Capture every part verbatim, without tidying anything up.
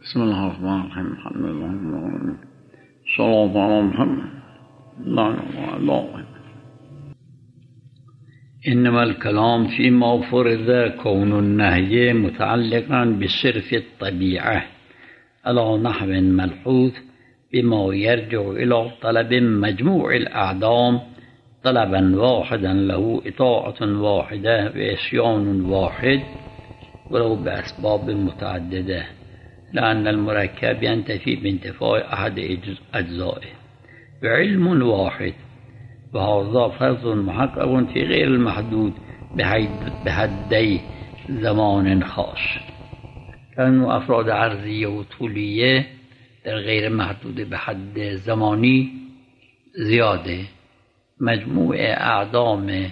بسم الله الرحمن الرحیم. الحمد لله صلی علی محمد لا اله انما الكلام فيما فرض كون النهي متعلقا بصرف الطبيعة على نحو ملحوظ بما يرجع إلى طلب مجموع الأعدام طلبا واحدا له إطاعة واحدة وعصيان واحد ولو بأسباب متعددة، لأن المركب ينتفي بانتفاء أحد أجزائه بعلم واحد، وهذا فرض محقق في غير المحدود بحدي زمان خاص. لأن أفراد عرضية وطولية در غیر محدود به حد زمانی زیاده. مجموع اعدام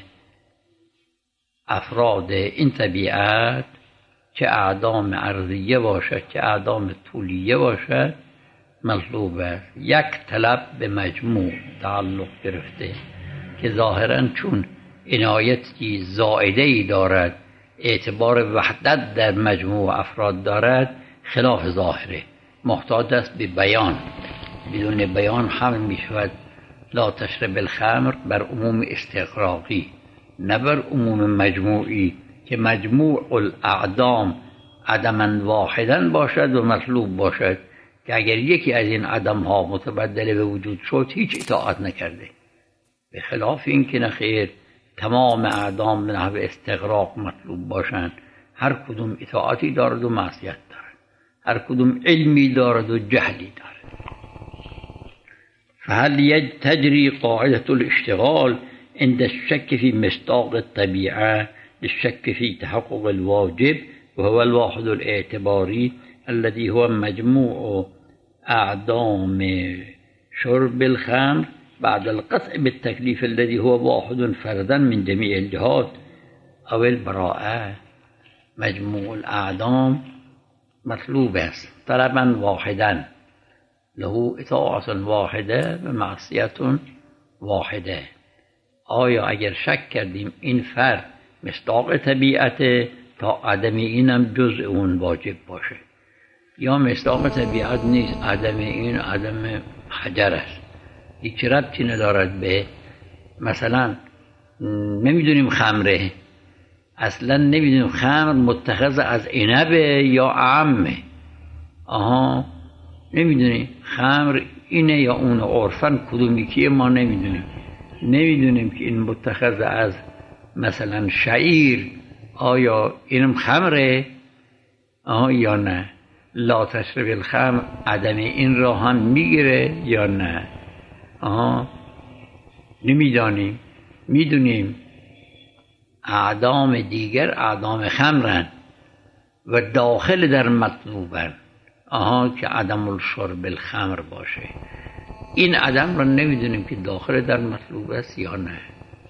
افراد این طبیعت که اعدام عرضیه باشد که اعدام طولیه باشد مطلوب است. یک طلب به مجموع تعلق گرفته که ظاهراً چون عنایتی زائده ای دارد، اعتبار وحدت در مجموع افراد دارد، خلاف ظاهره، محتاج است به بیان. بدون بیان حمل می شود لا تشرب الخمر بر عموم استغراقی، نه بر عموم مجموعی که مجموع الاعدام عدما واحدا باشد و مطلوب باشد که اگر یکی از این عدم ها متبدل به وجود شد هیچ اطاعت نکرده. به خلاف این که نخیر تمام اعدام به نحو استغراق مطلوب باشند، هر کدوم اطاعتی دارد و معصیت دارد، هر کدوم علمی دارد و جهلی دارد. فهل تجري قاعدة الاشتغال عند الشك في مصداق الطبيعة للشك في تحقق الواجب وهو الواحد الاعتباري الذي هو مجموع أعدام شرب الخمر بعد القطع بالتكليف الذي هو واحد فردا من جميع الجهات، أو البراءة؟ مجموع الأعدام مطلوب است طلبا واحدا له اطاعة واحده و معصیت واحده. آیا اگر شک کردیم این فرد مصداق طبیعت تا عدم اینم جزء اون واجب باشه، یا مصداق طبیعت نیست، عدم این عدم حجر است، هیچ ربطی ندارد به مثلا نمیدونیم خمره، اصلا نمیدونیم خمر متخذ از عنبه یا عمه، آها نمیدونیم خمر اینه یا اون، عرفاً کدومی که ما نمیدونیم. نمیدونیم که این متخذ از مثلا شعیر، آیا اینم خمره آها یا نه. لا تشرب الخمر عدم این را هم میگیره یا نه، آها نمیدانیم. میدونیم اعدام دیگر اعدام خمرن و داخل در مطلوبن، آها که عدم الشرب الخمر باشه. این عدم را نمیدونیم که داخل در مطلوب است یا نه.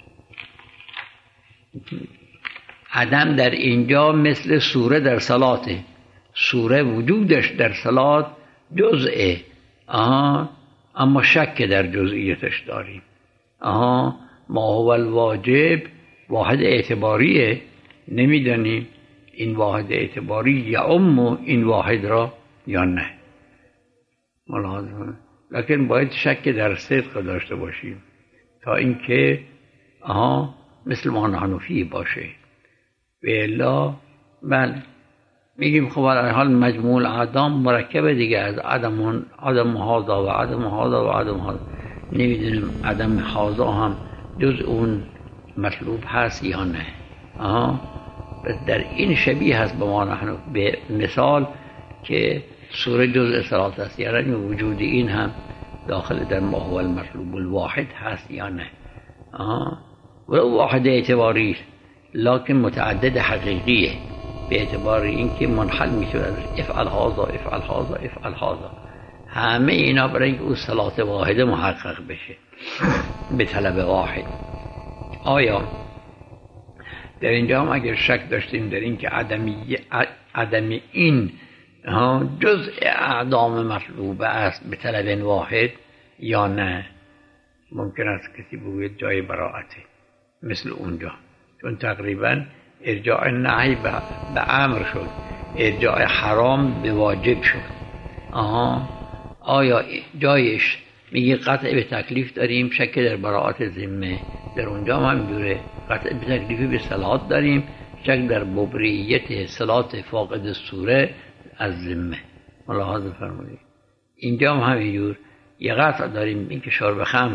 عدم در اینجا مثل سوره در صلاته، سوره وجودش در صلات جزئه، آها اما شک در جزئیتش داریم. آها ما هو الواجب واحد اعتباریه، نمیدانیم این واحد اعتباری یعم این واحد را یا نه. ملاحظه، لکن باید شک در صدق داشته باشیم تا اینکه آها مثل ما حنفی باشه. و الا بله میگیم خب در حال مجموع اعدام مرکب دیگه از عدم عدم هذا و عدم هذا و عدم هذا، نمیدونیم عدم هذا هم جز اون مطلوب هست یا نه. آها در این شبیه هست به ما نحن به مثال که سوره جزء صلات است، یعنی وجود این هم داخل در ما هو المطلوب الواحد هست یا نه. آها ولو واحد اعتباری لکن متعدد حقیقیه، به اعتبار اینکه منحل میشه افعل هذا افعل هذا افعل هذا، همه اینا برای اینکه اون صلات واحده محقق بشه به طلب واحد. آیا در اینجا هم اگر شک داشتیم در اینکه عدمی عدم این جزء اعدام مطلوبه است به طلب واحد یا نه، ممکن است کسی بگوید جای براعته مثل اونجا، چون تقریبا ارجاع نهی به امر شد، ارجاع حرام به واجب شد. آها آیا جایش میگه قطع به تکلیف داریم، شک در براءت ذمه، در اونجا هم همینجوره، قطع به تکلیف به صلات داریم، شک در مبرئیت صلات فاقد صوره از ذمه. ملاحظه فرمایید اینجا هم همینجور یه قطع داریم این که شرب خمر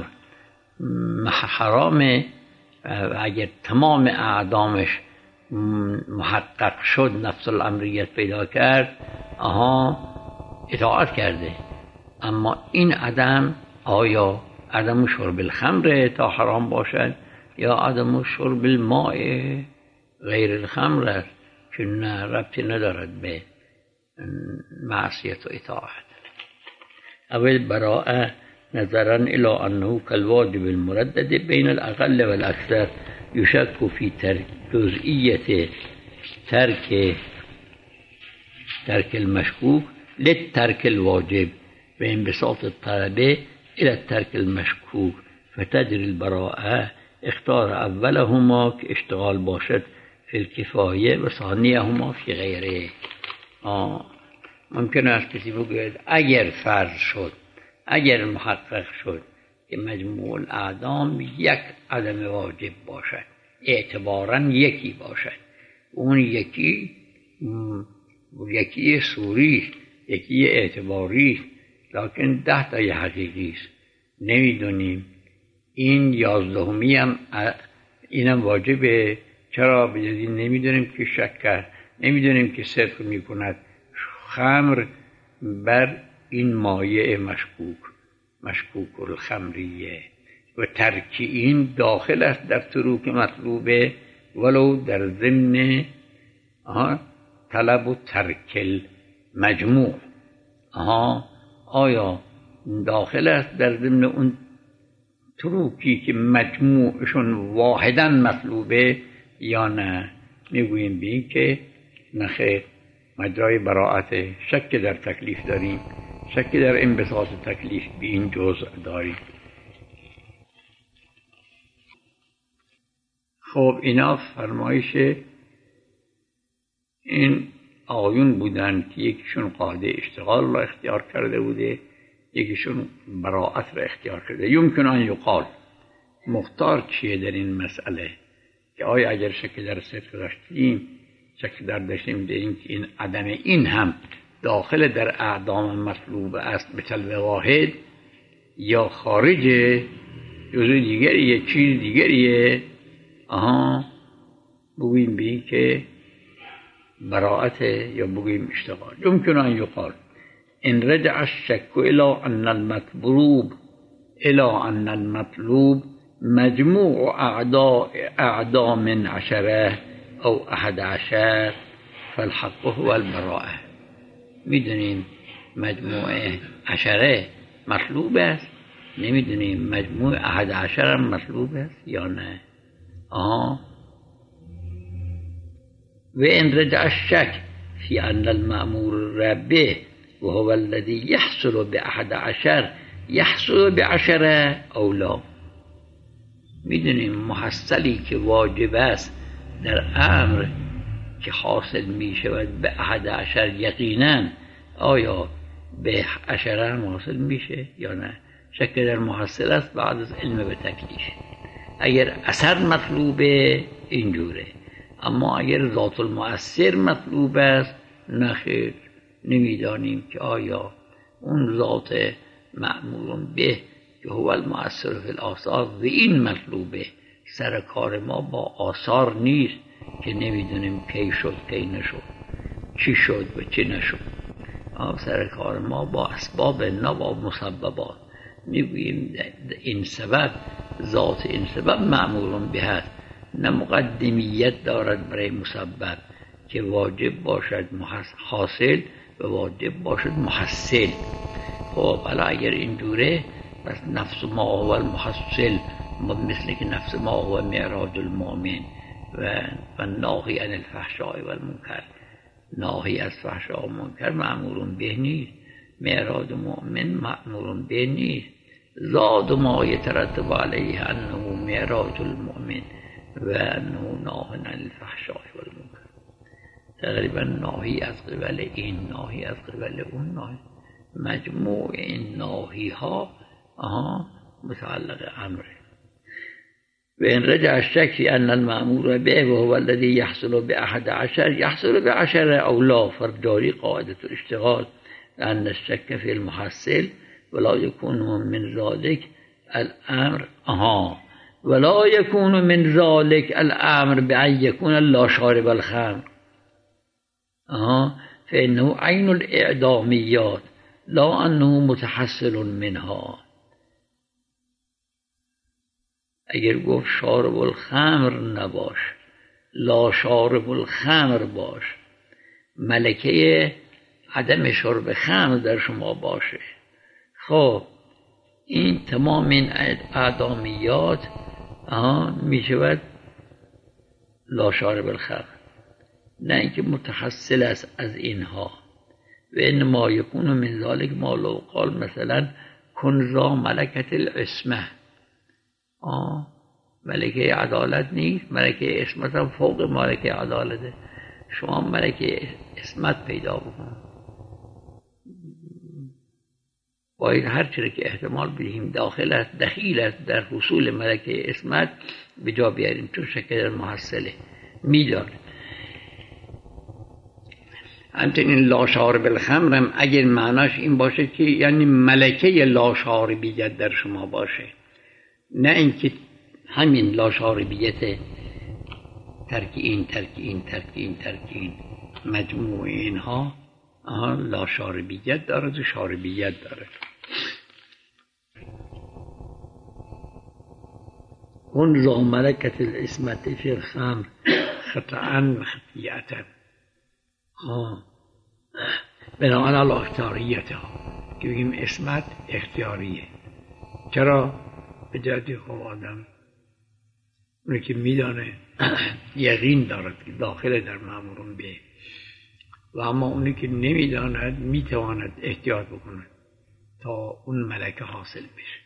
حرامه و اگر تمام اعدامش محقق شد، نفس الامریت پیدا کرد، آها اطاعت کرده. اما این عدم، آیا عدم شرب الخمر تا حرام باشد یا عدم شرب الماء غیر الخمر است که نه ربطی ندارد به معصیت و اطاعت. اول براءه نظرا الى انه كالواجب المردد بين الاقل والاكثر يشك في ترك جزئية ترك ترك المشكوك للترك الواجب بانبساط الطلبة إلى الترك المشكوك، فتجري البراءة اختار اولهما که اشتغال باشد في الكفاية و ثانیهما في غیره. آه. ممکن است کسی بگوید اگر فرض شد، اگر محقق شد که مجموع الاعدام یک عدم واجب باشد، اعتباراً یکی باشد، اون یکی یکی سوری، یکی اعتباری، لکن ده تای حقیقی است، نمیدونیم این یازدهمی هم اینم واجبه، چرا بجزین نمیدونیم که شک کرد، نمیدونیم که صدق میکند. خمر بر این مایع مشکوک مشکوک الخمریه و ترکی این داخل است در تروک مطلوبه ولو در ضمن طلب و ترک المجموع. آها آیا داخل است در ضمن اون تروکی که مجموعشون واحدا مطلوبه یا نه؟ میگوییم به این که نخیر، مجرای براءت شک در تکلیف داریم، شک در انبساط تکلیف به این جزء داریم. خب اینا فرمایش این آقایون بودن که یکیشون قاعده اشتغال را اختیار کرده بوده، یکیشون براءت را اختیار کرده. یمکن ان یقال مختار چیه در این مسئله که آیا اگر شک در صدق داشتیم، شک در داشتیم در این که این عدم این هم داخل در اعدام مطلوب است به طلب واحد یا خارج جزء دیگریه، چیز دیگریه، آها بگوییم به این که براءت یا بگوییم اشتغال. يمكن ان يقال ان رجع الشك الى ان المطلوب الى ان المطلوب مجموع اعداء اعداء من عشره او احد عشر فالحق هو البراءه. میدونیم مجموعه عشره مطلوب است، نمیدونیم مجموع احد عشر هم مطلوب است یا نه. آه و ان رجع الشك في ان المأمور به وهو الذي يحصل بأحد عشر يحصل بعشره او لا. میدونیم محصلی که واجب است در امر که حاصل می شود به احد عشر یقینا، آیا به عشره هم حاصل میشه یا نه؟ شک در محصل است بعد از علم به تکلیف. اگر اثر مطلوبه اینجوره، اما اگر ذات المؤثر مطلوب است نخیر، نمیدانیم که آیا اون ذات مأمور به که هو المؤثر فی الآثار و این مطلوبه، سر کار ما با آثار نیست که نمیدونیم کی شد کی نشد، چی شد و چی نشد. سر کار ما با اسباب نه با مسببات. میگوییم این سبب، ذات این سبب مأمور به هست، نه مقدمیت دارد برای مسبب که واجب باشد حاصل و واجب باشد محصل. خب حالا اگر اینجوره پس نفس ما هو المحصل، مثل که نفس ما هو معراج المؤمن و و ناهی عن الفحشاء و المنکر، ناهی از فحشاء و منکر مأمور به نیست، معراج مؤمن مأمور به نیست. زاد ما يترتب عليه انه معراج المؤمن و انه ناه عن الفحشاء و المنکر. تقریبا ناهی از قبل این، ناهی از قبل اون، ناهی مجموع این ناهی ها آها متعلق امره. و ان رجع الشك في ان المأمور به وهو الذي يحصل بأحد عشر يحصل بعشر او لا فالجاري قاعدة الاشتغال لأن الشك في المحصل ولا يكون من ذلك الأمر آها ولا يكون من ذلك الأمر بأن يكون لا شارب الخمر آها فإنه عين الإعداميات لا أنه متحصل منها. اگر گفت شارب الخمر نباش، لا شارب الخمر باش، ملکه عدم شرب خمر در شما باشه، خب این تمام این اعدامیات می شود لا شارب الخمر، نه اینکه متحصل است از اینها. و انما یکون من ذلك ما لو قال مثلا کن ذا ملکت العصمه، آه ملکه عدالت نیست، ملکه عصمت هم فوق ملکه عدالته، شما ملکه عصمت پیدا بکن. باید هر چیزی که احتمال بدهیم داخل است دخیل است در حصول ملکه عصمت به جا بیاریم، چون شکل در محصله میداد. همچنین لا شارب الخمر هم اگر معناش این باشه که یعنی ملکه لا شاربیت در شما باشه، نه اینکه همین لا شاربیت ترک این ترک این ترک این ترک این مجموع اینها لا شاربیت دارد و شاربیت دارد. اون ذا ملکت العصمت فی الخمر خطأ خطیئتا بناء علی اختیاریتها، که بگیم عصمت اختیاریه. چرا؟ به جهت خب آدم اونی که میدانه یقین دارد که داخل در مأمورون به، و اما اونی که نمیداند میتواند احتیاط بکند تا اون ملکه حاصل بشه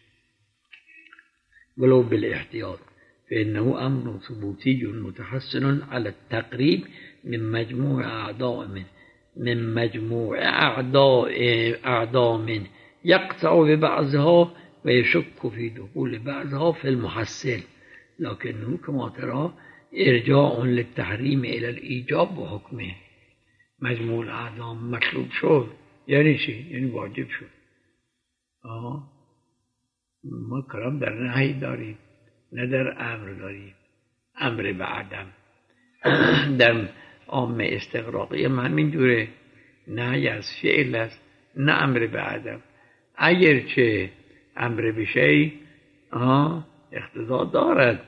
ولو بالاحتیاط. فإنه امر ثبوتی متحسن على التقریب من مجموع اعضاء من من مجموع اعضاء اعضاء من يقطع ببعضها و يشك في دخول بعضها في المحصل لكنه كما ترى ارجاع للتحریم الى الايجاب و حکمه. مجموع اعضاء مطلوب شد یعنی چی؟ یعنی واجب شد. آه ما کلام در نهی داریم نه در امر داریم، امر به عدم. در عام استغراقی هم همین جوره، نهی از فعل است نه امر به عدم. اگرچه امر به شیء اقتضا دارد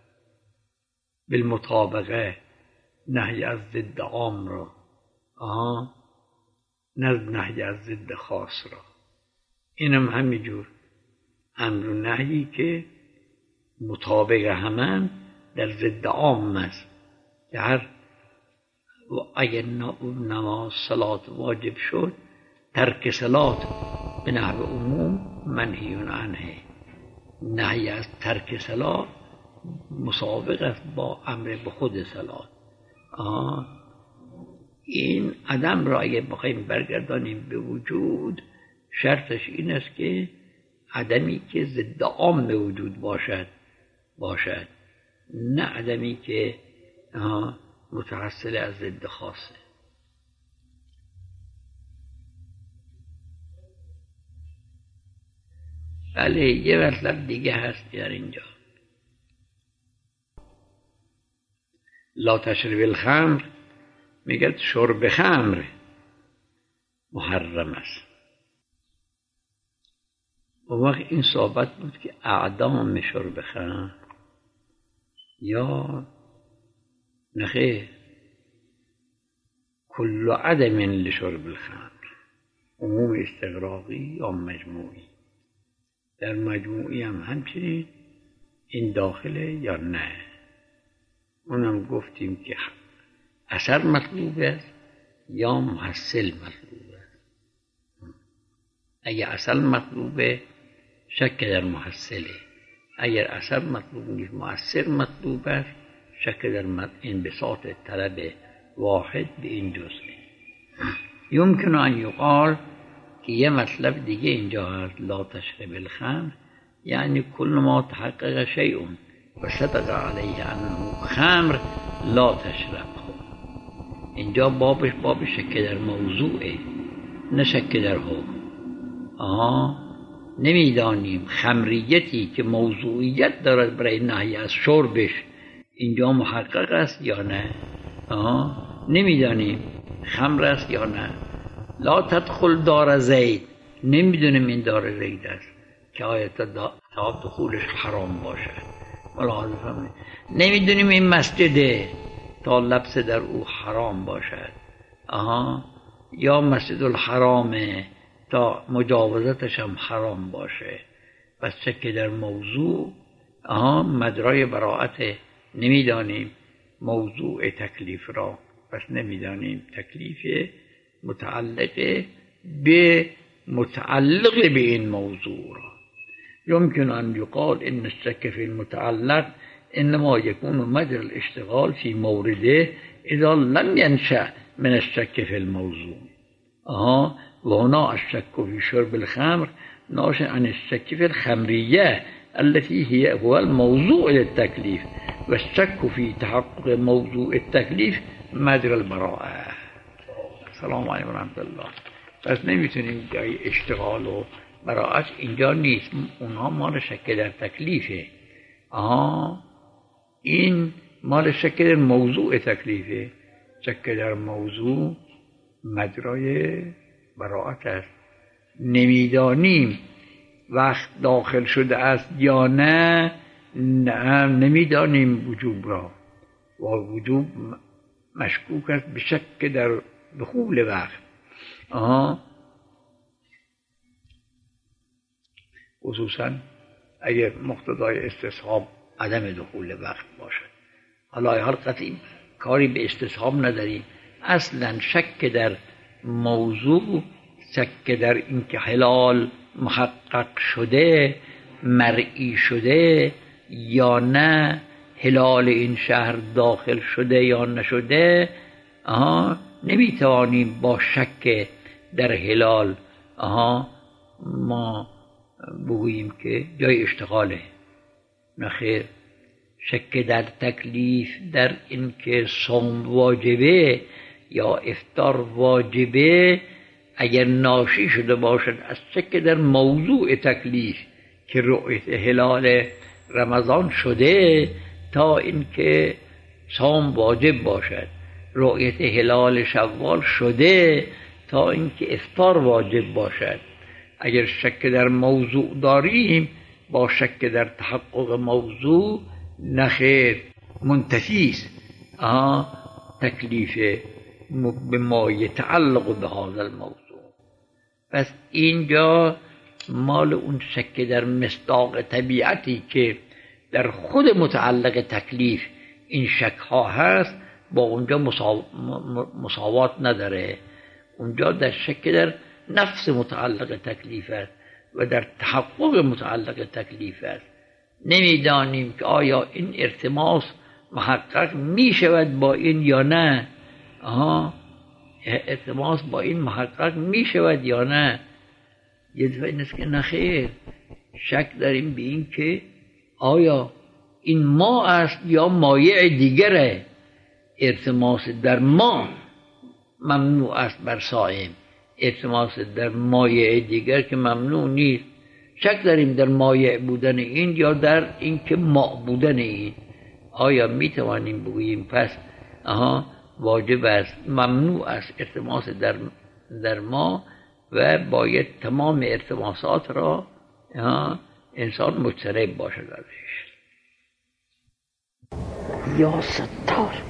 بالمطابقه نهی از ضد عام را، آها نه نهی از ضد خاص را. اینم همین جور امر و نهی که مطابق همان در ضد عام است، که هر اگر نماز صلات واجب شد ترک صلات به نحو عموم منهی عنه. نهی از ترک صلات مسابق است با امر به خود صلات. این عدم را اگر بخوایم برگردانیم به وجود، شرطش این است که عدمی که ضد عام به وجود باشد باشد، نه عدمی که متحصل از ضد خاصه. بله یه مطلب دیگه هست در اینجا، لا تشرب الخمر میگه شرب خمر محرم است. و وقت این صحبت بود که اعدام شرب خمر یا نخیر کل عدم لشرب الخمر، عموم استغراقی یا مجموعی. در مجموعی هم همچنین این داخله یا نه. اونم گفتیم که اثر مطلوب است یا محصل مطلوب است. اگر اصل مطلوبه شک در محصله، اگر اثر مطلوب نیست مؤثر مطلوب است شک در انبساط طلب واحد به این جزء. يمكن أن يقال که یه مطلب دیگه اینجا هست، لا تشرب الخمر یعنی کل ما تحقق شیء و صدق علیه انه خمر لا تشرب. اینجا بابش باب شک در موضوعه، نه شک در حکم. آها نمیدانیم خمریتی که موضوعیت دارد برای نهی از شربش اینجا محقق است یا نه. آها نمیدانیم خمر است یا نه. لا تدخل دار زید، نمیدونیم این دار زید است که آیا تا دخولش حرام باشد. نمیدونیم این مسجده تا لبس در او حرام باشد. آها یا مسجد الحرامه تا مجاوزتش هم حرام باشه. پس شک در موضوع آها مدرای براعت نمیدانیم موضوع تکلیف را، پس نمیدانیم تکلیف متعلق به متعلق به این موضوع را. يمكن أن يقال إن الشك في المتعلق إنما يكون مجرى الاشتغال في مورده إذا لم ينشأ من الشك في الموضوع. آه وهنا الشك في شرب الخمر ناشئ عن الشك في الخمرية التي هي هو الموضوع للتكليف، والشك في تحقق موضوع التكليف مجرى البراءة. السلام عليكم ورحمة الله. پس نمیتونیم جای اشتغال و براعت اینجا نیست، اونها مال شک در تکلیفه. آها این مال شک در موضوع تکلیفه. شک در موضوع مجرای براعت است. نمیدانیم وقت داخل شده است یا نه، نه نمیدانیم وجوب را و وجوب مشکوک است به شک در دخول وقت. آها خصوصا اگر مقتضای استصحاب عدم دخول وقت باشد. حالا هر قطعی کاری به استصحاب نداریم، اصلا شک در موضوع، شک در اینکه حلال محقق شده مرئی شده یا نه، حلال این شهر داخل شده یا نشده. آها نمیتوانیم با شک در حلال آها ما بگوییم که جای اشتغاله. نخیر، شک در تکلیف در اینکه صوم واجبه یا افطار واجبه اگر ناشی شده باشد از شک در موضوع تکلیف که رؤیت هلال رمضان شده تا اینکه صوم واجب باشد، رؤیت هلال شوال شده تا اینکه افطار واجب باشد. اگر شک در موضوع داریم با شک در تحقق موضوع نخیر، منتفیست آه تکلیف به ما یتعلق به هذا الموضوع. پس اینجا مال اون شک در مصداق طبیعتی که در خود متعلق تکلیف این شک ها هست با اونجا مساوات نداره. اونجا در شک در نفس متعلق تکلیف است و در تحقق متعلق تکلیف است. نمیدانیم که آیا این ارتماس محقق می شود با این یا نه. آها ارتماس با این محقق می شود یا نه. یه دفعه این است که نخیر، شک داریم به این که آیا این ما است یا مایع دیگره. ارتماس در ما ممنوع است بر صائم، ارتماس در مایع دیگر که ممنوع نیست. شک داریم در مایع بودن این یا در این که ما بودن این. آیا می توانیم بگوییم پس آها واجب است، ممنوع است ارتماس در در ما و باید تمام ارتماسات را انسان مجتنب باشد ازش. یا ستار.